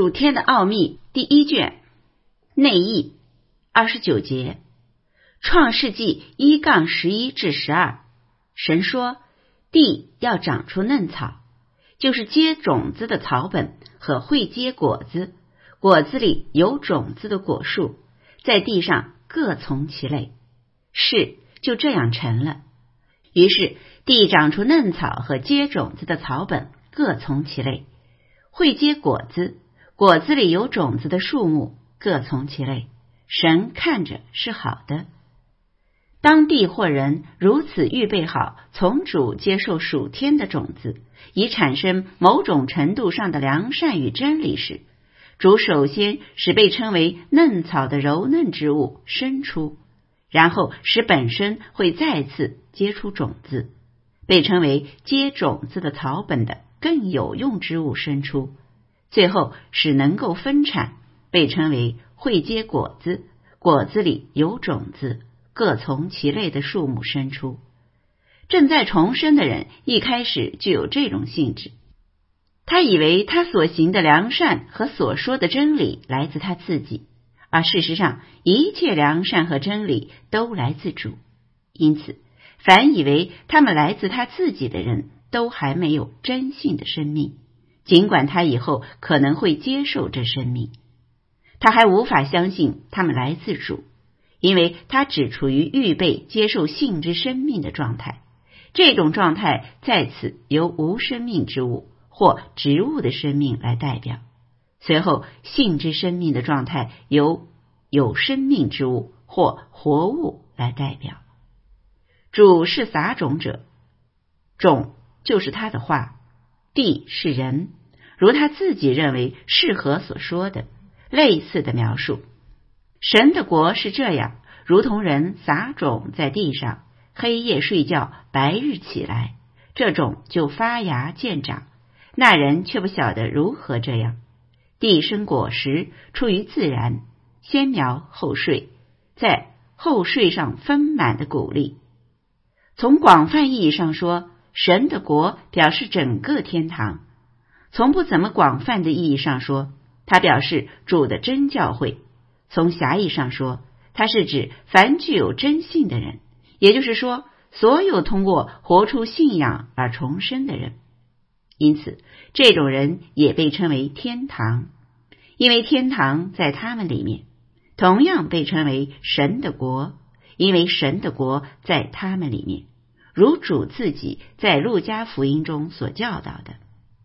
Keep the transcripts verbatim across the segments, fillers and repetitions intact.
属天的奥秘第一卷内义二十九节，创世纪一杠十一至十二，神说地要长出嫩草，就是结种子的草本和会结果子，果子里有种子的果树，在地上各从其类。事就这样成了。于是地长出嫩草和结种子的草本各从其类，会结果子，果子里有种子的树木各从其类，神看着是好的。当地或人如此预备好从主接受属天的种子，以产生某种程度上的良善与真理时，主首先使被称为嫩草的柔嫩之物生出，然后使本身会再次结出种子，被称为结种子的草本的更有用之物生出，最后使能够分产，被称为会结果子，果子里有种子，各从其类的树木生出。正在重生的人一开始就有这种性质，他以为他所行的良善和所说的真理来自他自己，而事实上一切良善和真理都来自主。因此凡以为他们来自他自己的人都还没有真信的生命，尽管他以后可能会接受这生命，他还无法相信他们来自主，因为他只处于预备接受信之生命的状态。这种状态在此由无生命之物或植物的生命来代表，随后信之生命的状态由有生命之物或活物来代表。主是撒种者，种就是他的话，地是人，如他自己认为适合所说的类似的描述。神的国是这样，如同人撒种在地上，黑夜睡觉，白日起来，这种就发芽见长，那人却不晓得如何这样。地生果实，出于自然，先苗后穗，在后穗上丰满的谷粒。从广泛意义上说，神的国表示整个天堂；从不怎么广泛的意义上说，它表示主的真教会；从狭义上说，它是指凡具有真信的人，也就是说所有通过活出信仰而重生的人。因此这种人也被称为天堂，因为天堂在他们里面，同样被称为神的国，因为神的国在他们里面，如主自己在路加福音中所教导的。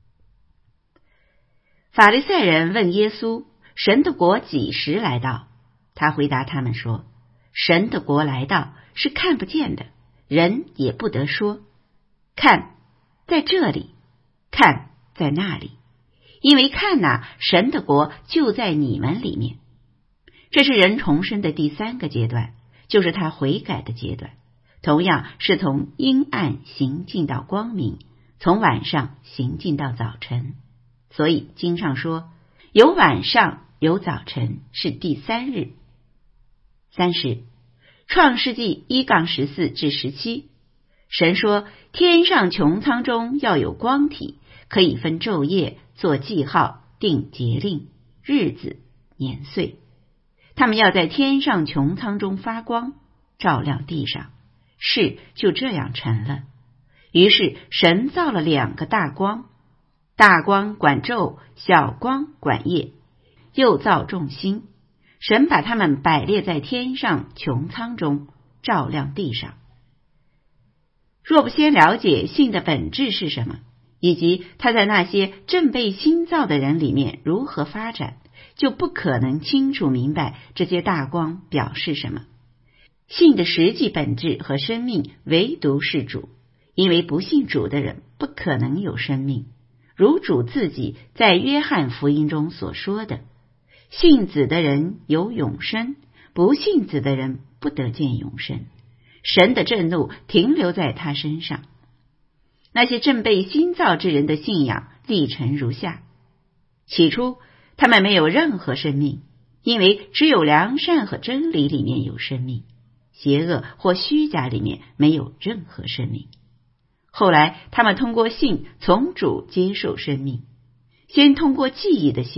法利赛人问耶稣，神的国几时来到？他回答他们说，神的国来到是看不见的，人也不得说，看在这里，看在那里，因为看哪，神的国就在你们里面。这是人重生的第三个阶段，就是他悔改的阶段，同样是从阴暗行进到光明，从晚上行进到早晨。所以经上说，有晚上有早晨，是第三日。三十，创世纪一杠十四至十七，神说天上穹苍中要有光体，可以分昼夜，做记号，定节令，日子，年岁，他们要在天上穹苍中发光，照亮地上。事就这样成了。于是神造了两个大光，大光管昼，小光管夜，又造众星，神把他们摆列在天上穹苍中，照亮地上。若不先了解信的本质是什么，以及它在那些正被新造的人里面如何发展，就不可能清楚明白这些大光表示什么。信的实际本质和生命唯独是主，因为不信主的人不可能有生命，如主自己在约翰福音中所说的，信子的人有永生，不信子的人不得见永生。神的震怒停留在他身上。那些正被新造之人的信仰历程如下：起初他们没有任何生命，因为只有良善和真理里面有生命，邪恶或虚假里面没有任何生命。后来他们通过信从主接受生命，先通过记忆的信，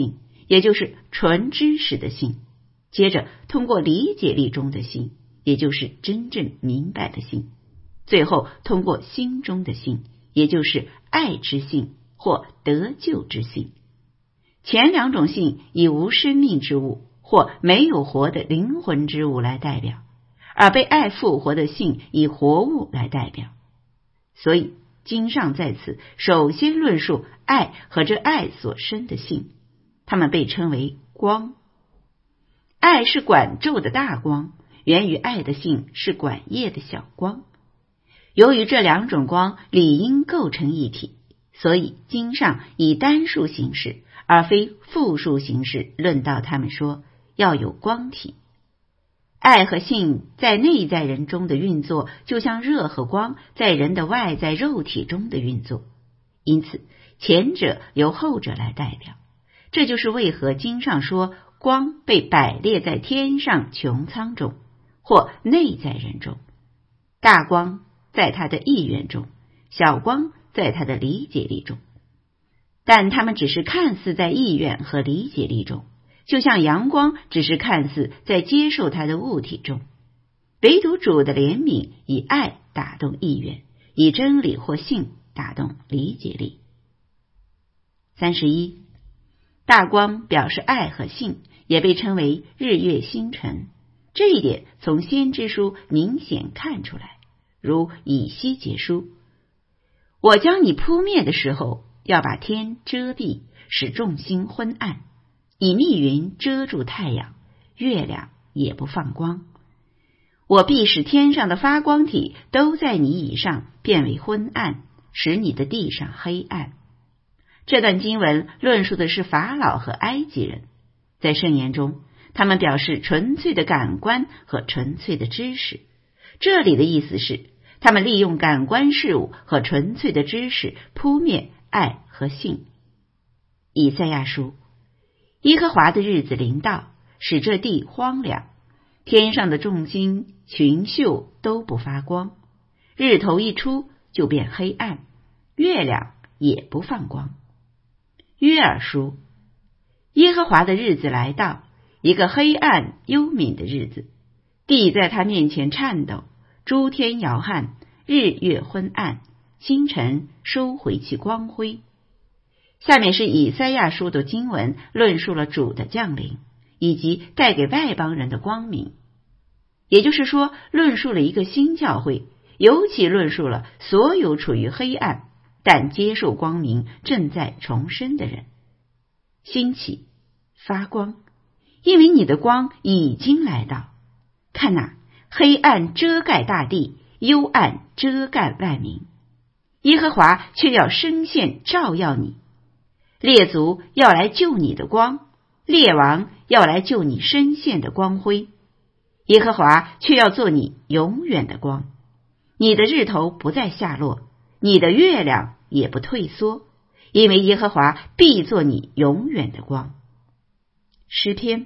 也就是纯知识的信，接着通过理解力中的信，也就是真正明白的信，最后通过心中的信，也就是爱之信或得救之信。前两种信以无生命之物或没有活的灵魂之物来代表，而被爱复活的信以活物来代表。所以经上在此首先论述爱和这爱所生的信，它们被称为光。爱是管昼的大光，源于爱的信是管夜的小光。由于这两种光理应构成一体，所以经上以单数形式而非复数形式论到他们，说要有光体。爱和性在内在人中的运作，就像热和光在人的外在肉体中的运作，因此前者由后者来代表。这就是为何经上说光被摆列在天上穹苍中，或内在人中，大光在他的意愿中，小光在他的理解力中。但他们只是看似在意愿和理解力中，就像阳光只是看似在接受它的物体中，唯独主的怜悯以爱打动意愿，以真理或性打动理解力。三十一，大光表示爱和性，也被称为日月星辰。这一点从先知书明显看出来，如以西结书，我将你扑灭的时候，要把天遮蔽，使众星昏暗，以密云遮住太阳，月亮也不放光。我必使天上的发光体都在你以上变为昏暗，使你的地上黑暗。这段经文论述的是法老和埃及人，在圣言中，他们表示纯粹的感官和纯粹的知识。这里的意思是，他们利用感官事物和纯粹的知识扑灭爱和性。以赛亚书，耶和华的日子临到，使这地荒凉，天上的众星群宿都不发光，日头一出就变黑暗，月亮也不放光。约珥书，耶和华的日子来到，一个黑暗幽冥的日子，地在他面前颤抖，诸天摇撼，日月昏暗，星辰收回其光辉。下面是以赛亚书的经文，论述了主的降临，以及带给外邦人的光明。也就是说，论述了一个新教会，尤其论述了所有处于黑暗但接受光明正在重生的人。兴起，发光，因为你的光已经来到。看哪，黑暗遮盖大地，幽暗遮盖万民，耶和华却要升现照耀你。列族要来救你的光，列王要来救你身现的光辉，耶和华却要做你永远的光。你的日头不再下落，你的月亮也不退缩，因为耶和华必做你永远的光。诗篇，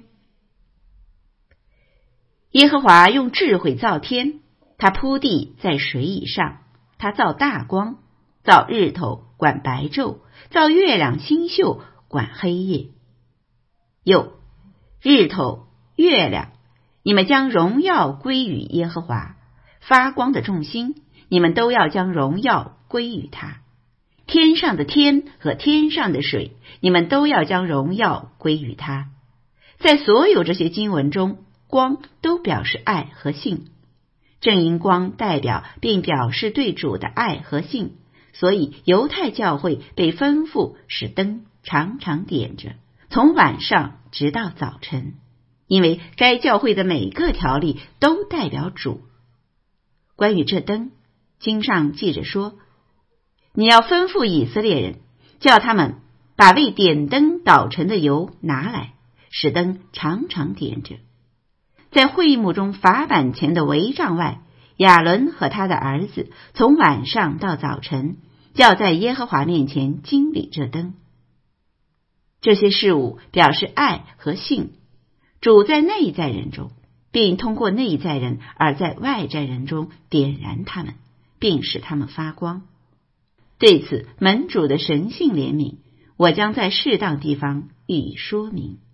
耶和华用智慧造天，他铺地在水以上，他造大光，造日头管白昼，造月亮星宿管黑夜。又日头月亮，你们将荣耀归于耶和华，发光的众星，你们都要将荣耀归于他。天上的天和天上的水，你们都要将荣耀归于他。在所有这些经文中，光都表示爱和性。正因光代表并表示对主的爱和性，所以犹太教会被吩咐使灯常常点着，从晚上直到早晨，因为该教会的每个条例都代表主。关于这灯，经上记着说，你要吩咐以色列人，叫他们把为点灯捣成的油拿来，使灯常常点着。在会幕中法版前的帷帐外，亚伦和他的儿子从晚上到早晨，要在耶和华面前经理这灯。这些事物表示爱和性，主在内在人中，并通过内在人而在外在人中点燃他们，并使他们发光。对此，门主的神性怜悯我将在适当地方予以说明。